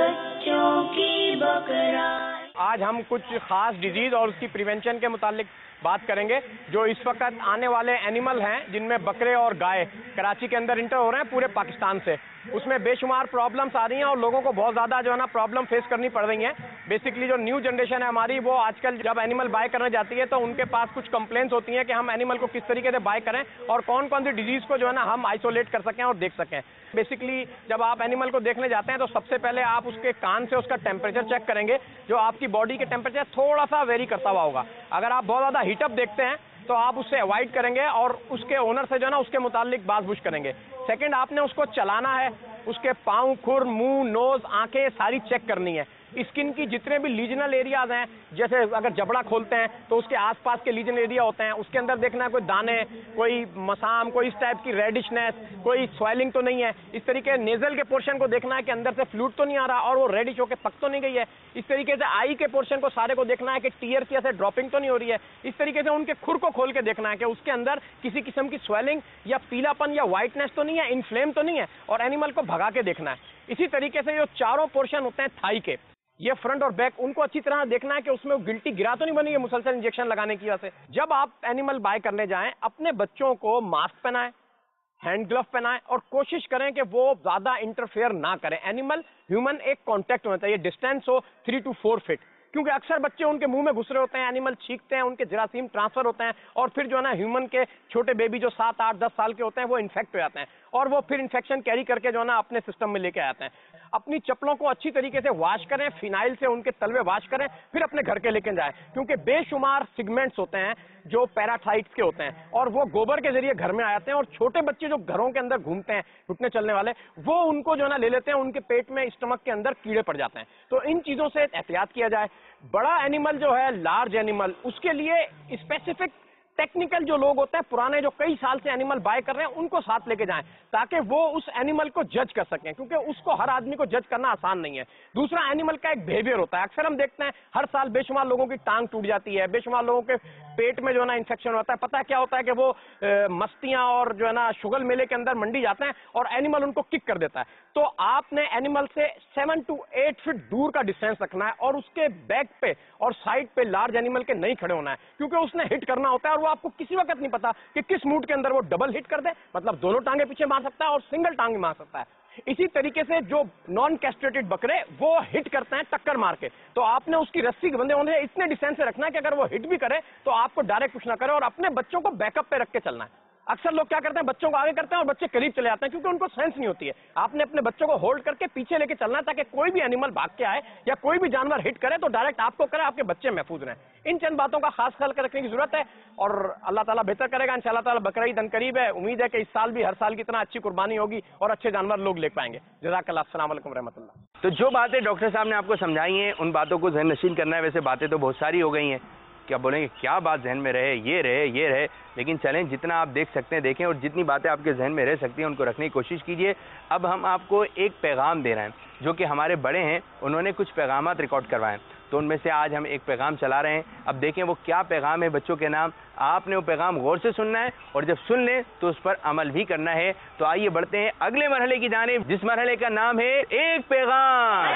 بچوں کی بکرائی. آج ہم کچھ خاص ڈیزیز اور اس کی پریونشن کے متعلق بات کریں گے جو اس وقت آنے والے اینیمل ہیں، جن میں بکرے اور گائے کراچی کے اندر انٹر ہو رہے ہیں پورے پاکستان سے. اس میں بے شمار پرابلمس آ رہی ہیں اور لوگوں کو بہت زیادہ جو ہے نا پرابلم فیس کرنی پڑ رہی ہیں. بیسکلی جو نیو جنریشن ہے ہماری، وہ آج کل جب اینیمل بائی کرنے جاتی ہے تو ان کے پاس کچھ کمپلینس ہوتی ہیں کہ ہم اینیمل کو کس طریقے سے بائی کریں اور کون کون سی ڈیزیز کو جو ہے نا ہم آئسولیٹ کر سکیں اور دیکھ سکیں. بیسکلی جب آپ اینیمل کو دیکھنے جاتے ہیں تو سب سے پہلے آپ اس کے کان سے اس کا ٹیمپریچر چیک کریں گے، جو آپ کی باڈی کے ٹیمپریچر تھوڑا سا ویری کرتا ہوا ہوگا. اگر آپ بہت زیادہ ہیٹ اپ دیکھتے ہیں تو آپ اس سے اوائڈ کریں گے اور اس کے اونر سے جو ہے نا اس کے متعلق باز پوچھ کریں گے. سیکنڈ، آپ نے اس کو چلانا ہے، اس کے پاؤں، کھر، منہ، نوز، آنکھیں ساری چیک کرنی ہے. اسکن کی جتنے بھی لیجنل ایریاز ہیں، جیسے اگر جبڑا کھولتے ہیں تو اس کے آس پاس کے لیجن ایریا ہوتے ہیں، اس کے اندر دیکھنا ہے کوئی دانے، کوئی مسام، کوئی اس ٹائپ کی ریڈشنس، کوئی سویلنگ تو نہیں ہے. اس طریقے نیزل کے پورشن کو دیکھنا ہے کہ اندر سے فلوٹ تو نہیں آ رہا اور وہ ریڈش ہو کے پک تو نہیں گئی ہے. اس طریقے سے آئی کے پورشن کو سارے کو دیکھنا ہے کہ ٹیئر کی ایسے ڈراپنگ تو نہیں ہو رہی ہے. اس طریقے سے ان کے کھر کو کھول کے دیکھنا ہے کہ اس کے اندر کسی قسم کی سویلنگ یا پیلا پن یا وائٹنس تو نہیں ہے، انفلیم تو نہیں ہے، اور اینیمل کو بھگا کے دیکھنا ہے. اسی طریقے سے جو چاروں پورشن ہوتے ہیں تھائی کے، یہ فرنٹ اور بیک، ان کو اچھی طرح دیکھنا ہے کہ اس میں گلٹی گرا تو نہیں بنی ہے مسلسل انجیکشن لگانے کی وجہ سے. جب آپ اینیمل بائی کرنے جائیں اپنے بچوں کو ماسک پہنائیں، ہینڈ گلو پہنائیں اور کوشش کریں کہ وہ زیادہ انٹرفیئر نہ کریں. اینیمل ہیومن ایک کانٹیکٹ ہونا چاہیے، ڈسٹینس ہو تھری ٹو فور فٹ، کیونکہ اکثر بچے ان کے منہ میں گھس رہے ہوتے ہیں، اینیمل چھینکتے ہیں، ان کے جراثیم ٹرانسفر ہوتے ہیں اور پھر جو ہے نا ہیومن کے چھوٹے بیبی جو سات آٹھ دس سال کے ہوتے ہیں وہ انفیکٹ ہو جاتے ہیں اور وہ پھر انفیکشن کیری کر کے جو ہے نا اپنے سسٹم میں لے کے آتے ہیں. اپنی چپلوں کو اچھی طریقے سے واش کریں، فینائل سے ان کے تلوے واش کریں، پھر اپنے گھر کے لے کے جائیں، کیونکہ بے شمار سیگمنٹس ہوتے ہیں جو پیراتھائٹس کے ہوتے ہیں اور وہ گوبر کے ذریعے گھر میں آ جاتے ہیں اور چھوٹے بچے جو گھروں کے اندر گھومتے ہیں گھٹنے چلنے والے، وہ ان کو جو ہے نا لے لیتے ہیں، ان کے پیٹ میں اسٹمک کے اندر کیڑے پڑ جاتے ہیں. تو ان چیزوں سے احتیاط کیا جائے. بڑا اینیمل جو ہے، لارج اینیمل، اس کے لیے اسپیسیفک ٹیکنیکل جو لوگ ہوتے ہیں پرانے جو کئی سال سے اینیمل بائی کر رہے ہیں ان کو ساتھ لے کے جائیں تاکہ وہ اس اینیمل کو جج کر سکیں، کیونکہ اس کو ہر آدمی کو جج کرنا آسان نہیں ہے. دوسرا، اینیمل کا ایک بیہیویئر ہوتا ہے. اکثر ہم دیکھتے ہیں ہر سال بے شمار لوگوں کی ٹانگ ٹوٹ جاتی ہے، بے شمار لوگوں کے پیٹ میں جو ہے نا انفیکشن ہوتا ہے. پتہ کیا ہوتا ہے کہ وہ مستیاں اور جو ہے نا شگل میلے کے اندر منڈی جاتے ہیں اور اینیمل ان کو کک کر دیتا ہے. تو آپ نے اینیمل سے سیون ٹو ایٹ فٹ دور کا ڈسٹینس رکھنا ہے اور اس کے بیک پہ اور سائڈ پہ لارج اینیمل کے نہیں کھڑے ہونا ہے، کیونکہ اس نے ہٹ کرنا ہوتا ہے اور وہ آپ کو کسی وقت نہیں پتا کہ کس موڈ کے اندر وہ ڈبل ہٹ کر دے، مطلب دونوں ٹانگیں پیچھے مار سکتا ہے اور سنگل ٹانگ مار سکتا ہے. اسی طریقے سے جو نان کیسٹریٹڈ بکرے وہ ہٹ کرتے ہیں ٹکر مار کے، تو آپ نے اس کی رسی بندے ہونے اتنے ڈسٹینس سے رکھنا ہے کہ اگر وہ ہٹ بھی کرے تو آپ کو ڈائریکٹ کچھ نہ کرے اور اپنے بچوں کو بیک اپ پہ رکھ کے چلنا ہے. اکثر لوگ کیا کرتے ہیں، بچوں کو آگے کرتے ہیں اور بچے قریب چلے جاتے ہیں کیونکہ ان کو سینس نہیں ہوتی ہے. آپ نے اپنے بچوں کو ہولڈ کر کے پیچھے لے کے چلنا ہے تاکہ کوئی بھی اینیمل بھاگ کے آئے یا کوئی بھی جانور ہٹ کرے تو ڈائریکٹ آپ کو کرے، آپ کے بچے محفوظ رہیں. ان چند باتوں کا خاص خیال رکھنے کی ضرورت ہے اور اللہ تعالیٰ بہتر کرے گا. انشاءاللہ تعالیٰ بقرہ عید قریب ہے، امید ہے کہ اس سال بھی ہر سال کی طرح اچھی قربانی ہوگی اور اچھے جانور لوگ لے پائیں گے. جزاک اللہ. السلام علیکم ورحمۃ اللہ. تو جو باتیں ڈاکٹر صاحب نے آپ کو سمجھائی ہیں ان باتوں کو ذہن نشین کرنا ہے. ویسے باتیں تو بہت ساری ہو گئی ہیں، کیا بولیں گے کیا بات ذہن میں رہے، یہ رہے یہ رہے، لیکن چلیں جتنا آپ دیکھ سکتے ہیں دیکھیں اور جتنی باتیں آپ کے ذہن میں رہ سکتی ہیں ان کو رکھنے کی کوشش کیجیے. اب ہم آپ کو ایک پیغام دے رہے ہیں جو کہ ہمارے بڑے ہیں، انہوں نے کچھ پیغامات ریکارڈ کروائے ہیں، تو ان میں سے آج ہم ایک پیغام چلا رہے ہیں. اب دیکھیں وہ کیا پیغام ہے بچوں کے نام. آپ نے وہ پیغام غور سے سننا ہے اور جب سن لیں تو اس پر عمل بھی کرنا ہے. تو آئیے بڑھتے ہیں اگلے مرحلے کی جانب، جس مرحلے کا نام ہے ایک پیغام.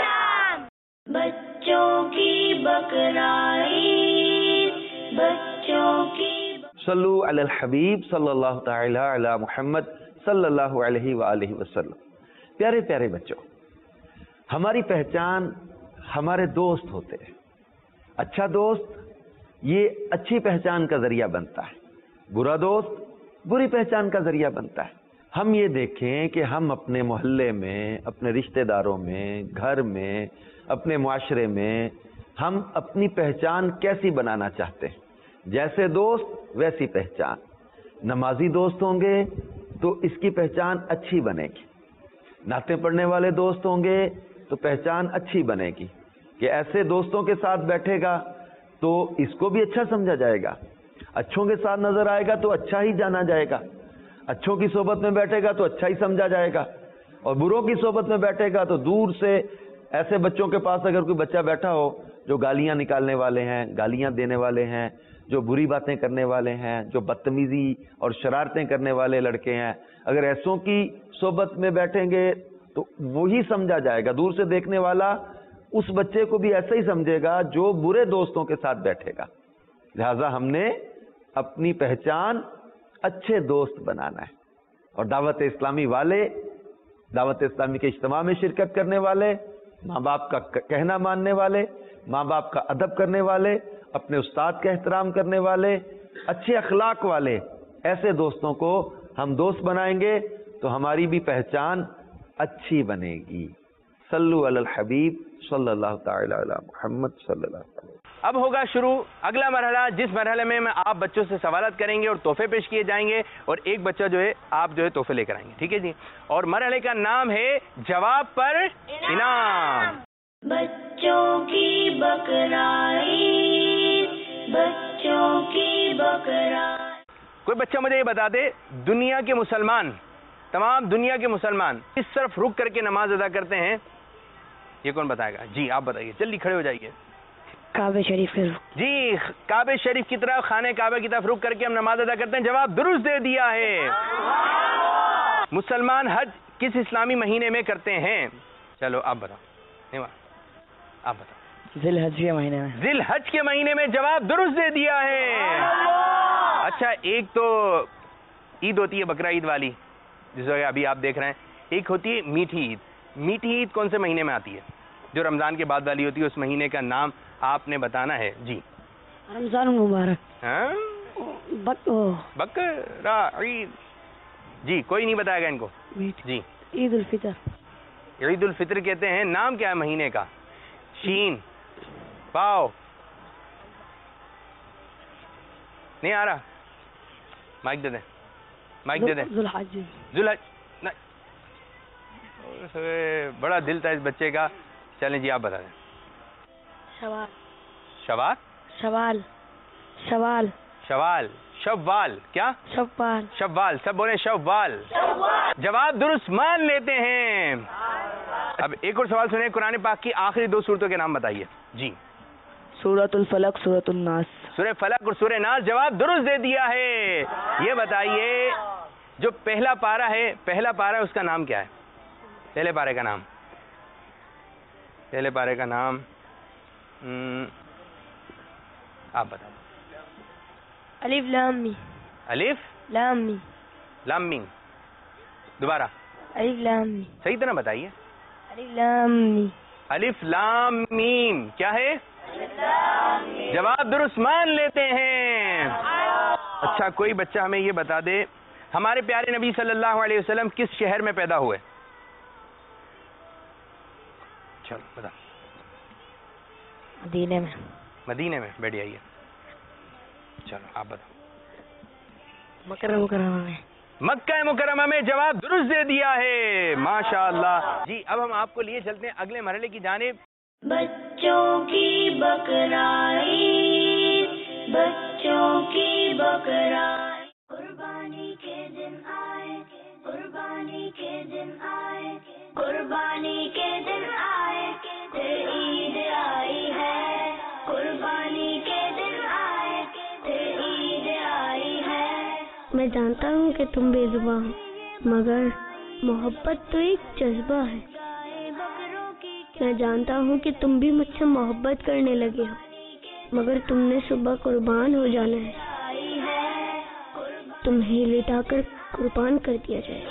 بچوں کی بکرائی، بچوں کی صلو علی الحبیب صلی اللہ تعالی علی محمد صلی اللہ علیہ وآلہ وسلم۔ پیارے پیارے بچوں، ہماری پہچان ہمارے دوست ہوتے ہیں۔ اچھا دوست یہ اچھی پہچان کا ذریعہ بنتا ہے، برا دوست بری پہچان کا ذریعہ بنتا ہے۔ ہم یہ دیکھیں کہ ہم اپنے محلے میں، اپنے رشتہ داروں میں، گھر میں، اپنے معاشرے میں ہم اپنی پہچان کیسی بنانا چاہتے ہیں۔ جیسے دوست ویسی پہچان۔ نمازی دوست ہوں گے تو اس کی پہچان اچھی بنے گی، نعتیں پڑھنے والے دوست ہوں گے تو پہچان اچھی بنے گی، کہ ایسے دوستوں کے ساتھ بیٹھے گا تو اس کو بھی اچھا سمجھا جائے گا، اچھوں کے ساتھ نظر آئے گا تو اچھا ہی جانا جائے گا، اچھوں کی صحبت میں بیٹھے گا تو اچھا ہی سمجھا جائے گا، اور بروں کی صحبت میں بیٹھے گا تو دور سے ایسے بچوں کے پاس اگر کوئی بچہ بیٹھا ہو جو گالیاں نکالنے والے ہیں، گالیاں دینے والے ہیں، جو بری باتیں کرنے والے ہیں، جو بدتمیزی اور شرارتیں کرنے والے لڑکے ہیں، اگر ایسوں کی صحبت میں بیٹھیں گے تو وہی سمجھا جائے گا، دور سے دیکھنے والا اس بچے کو بھی ایسا ہی سمجھے گا جو برے دوستوں کے ساتھ بیٹھے گا۔ لہذا ہم نے اپنی پہچان اچھے دوست بنانا ہے، اور دعوت اسلامی والے، دعوت اسلامی کے اجتماع میں شرکت کرنے والے، ماں باپ کا کہنا ماننے والے، ماں باپ کا ادب کرنے والے، اپنے استاد کا احترام کرنے والے، اچھے اخلاق والے، ایسے دوستوں کو ہم دوست بنائیں گے تو ہماری بھی پہچان اچھی بنے گی۔ صلو علی الحبیب صلی اللہ تعالی علی محمد صلی اللہ علیہ وسلم۔ اب ہوگا شروع اگلا مرحلہ، جس مرحلے میں میں آپ بچوں سے سوالات کریں گے اور تحفے پیش کیے جائیں گے، اور ایک بچہ جو ہے آپ جو ہے تحفے لے کر آئیں گے، ٹھیک ہے جی؟ اور مرحلے کا نام ہے جواب پر انعام۔ بچوں کی بقرعید، بچوں کی بقرعید۔ کوئی بچہ مجھے یہ بتا دے، دنیا کے مسلمان، تمام دنیا کے مسلمان کس طرف رک کر کے نماز ادا کرتے ہیں؟ یہ کون بتائے گا؟ جی آپ بتائیے، جلدی کھڑے ہو جائیے۔ کعبہ شریف کے رخ۔ جی کعبہ شریف کی طرف، خانہ کعبہ کی طرف رک کر کے ہم نماز ادا کرتے ہیں۔ جواب درست دے دیا ہے۔ مسلمان حج کس اسلامی مہینے میں کرتے ہیں؟ چلو آپ بتاؤ، نہیں آپ بتاؤ۔ ذی الحج کے مہینے میں۔ ذی الحج کے مہینے میں، جواب درست دے دیا ہے۔ اچھا ایک تو عید ہوتی ہے بقرہ عید والی، جس وقت ابھی آپ دیکھ رہے ہیں، ایک ہوتی ہے میٹھی عید۔ میٹھی عید کون سے مہینے میں آتی ہے؟ جو رمضان کے بعد والی ہوتی ہے، اس مہینے کا نام آپ نے بتانا ہے۔ جی رمضان مبارک۔ ہاں بقرہ عید۔ جی کوئی نہیں بتائے گا ان کو؟ جی عید الفطر۔ عید الفطر کہتے ہیں۔ نام کیا ہے مہینے کا؟ شین، پاؤ، نہیں آ رہا؟ مائک دے دیں، مائک دے دیں۔ ذو الحج۔ ذو الحج، بڑا دل تھا اس بچے کا۔ چلیں جی آپ بتا دیں۔ شوال۔ شوال، شوال، شوال، شوال، شوال، کیا؟ شوال، شوال، سب بولیں شوال۔ جواب درست مان لیتے ہیں۔ اب ایک اور سوال سنیں، قرآن پاک کی آخری دو سورتوں کے نام بتائیے۔ جی سورۃ الفلق، سورۃ الناس۔ سورہ فلق اور سورہ ناس، جواب درست دے دیا ہے۔ یہ بتائیے جو پہلا پارہ ہے، پہلا پارہ ہے اس کا نام کیا ہے؟ پہلے پارے کا نام، پہلے پارے کا نام آپ بتائیں۔ الف لام میم۔ الف لام میم۔ لام میم، دوبارہ الف لام میم۔ صحیح طرح بتائیے۔ الف لام میم۔ الف لام میم کیا ہے؟ جواب درست مان لیتے ہیں۔ اچھا کوئی بچہ ہمیں یہ بتا دے، ہمارے پیارے نبی صلی اللہ علیہ وسلم کس شہر میں پیدا ہوئے؟ چلو بتا۔ مدینے میں۔ مدینے میں، بیٹھ جائیے۔ چلو آپ بتاؤ۔ مکہ مکرمہ میں۔ مکہ مکرمہ میں، جواب درست دے دیا ہے۔ ماشاء اللہ۔ جی اب ہم آپ کو لیے چلتے ہیں اگلے مرحلے کی جانب۔ بچوں کی بقرعید، بچوں کی بقرعید۔ قربانی کے دن آئے، قربانی کے دن آئے، قربانی کے دن آئے، پھر عید آئی ہے۔ قربانی کے دن آئے، پھر عید آئی ہے۔ میں جانتا ہوں کہ تم بے زباں ہو، مگر محبت تو ایک جذبہ ہے۔ میں جانتا ہوں کہ تم بھی مجھ سے محبت کرنے لگے ہو، مگر تم نے صبح قربان ہو جانا ہے۔ تمہیں لٹا کر قربان کر دیا جائے.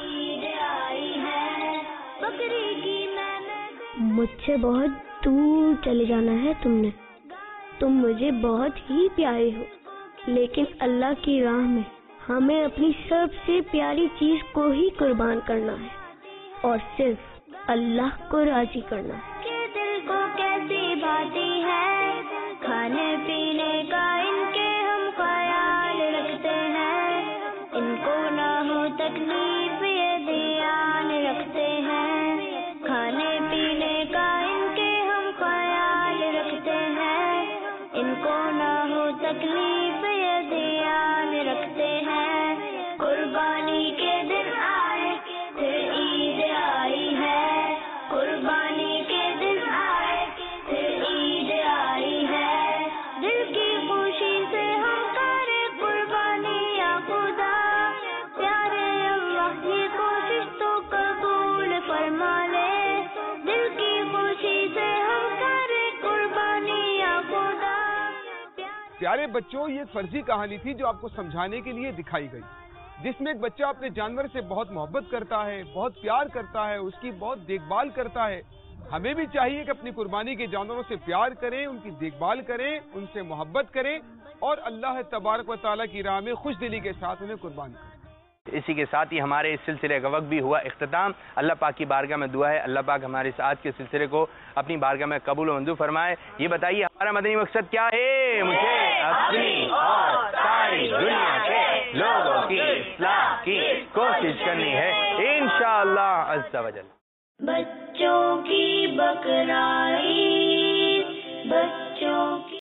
مجھ سے بہت دور چلے جانا ہے تم نے. تم مجھے بہت ہی پیارے ہو, لیکن اللہ کی راہ میں ہمیں اپنی سب سے پیاری چیز کو ہی قربان کرنا ہے, اور صرف اللہ کو راضی کرنا ہے. کہ دل کو کیسی باتیں ہے, کھانے پینے کا ان کے ہم خیال رکھتے ہیں, ان کو نہ ہو تکلیف یہ دھیان رکھتے ہیں. کھانے پینے کا ان کے ہم خیال رکھتے ہیں, ان کو نہ ہو تکلیف یہ دھیان رکھتے ہیں. قربانی کے دن آئے پھر عید آئی ہے, قربانی کے دن آئے پھر عید آئی ہے. دل کی خوشی سے ہم کرے قربانی یا خدا, پیارے اللہ یہ کوشش تو قبول فرما لے. دل کی خوشی سے ہم کرے قربانی یا خدا. پیارے بچوں, یہ فرضی کہانی تھی جو آپ کو سمجھانے کے لیے دکھائی گئی, جس میں ایک بچہ اپنے جانور سے بہت محبت کرتا ہے, بہت پیار کرتا ہے, اس کی بہت دیکھ بھال کرتا ہے. ہمیں بھی چاہیے کہ اپنی قربانی کے جانوروں سے پیار کریں, ان کی دیکھ بھال کریں, ان سے محبت کریں, اور اللہ تبارک و تعالیٰ کی راہ میں خوش دلی کے ساتھ انہیں قربان کریں. اسی کے ساتھ ہی ہمارے اس سلسلے کا وقت بھی ہوا اختتام. اللہ پاک کی بارگاہ میں دعا ہے اللہ پاک ہمارے اس آج کے سلسلے کو اپنی بارگاہ میں قبول و منظور فرمائے. یہ بتائیے ہمارا مدنی مقصد کیا ہے؟ مجھے اپنی اور ساری دنیا کے لوگوں کی اصلاح کی کوشش کرنی ہے انشاءاللہ عز و جل. بچوں کی بقرعید, بچوں کی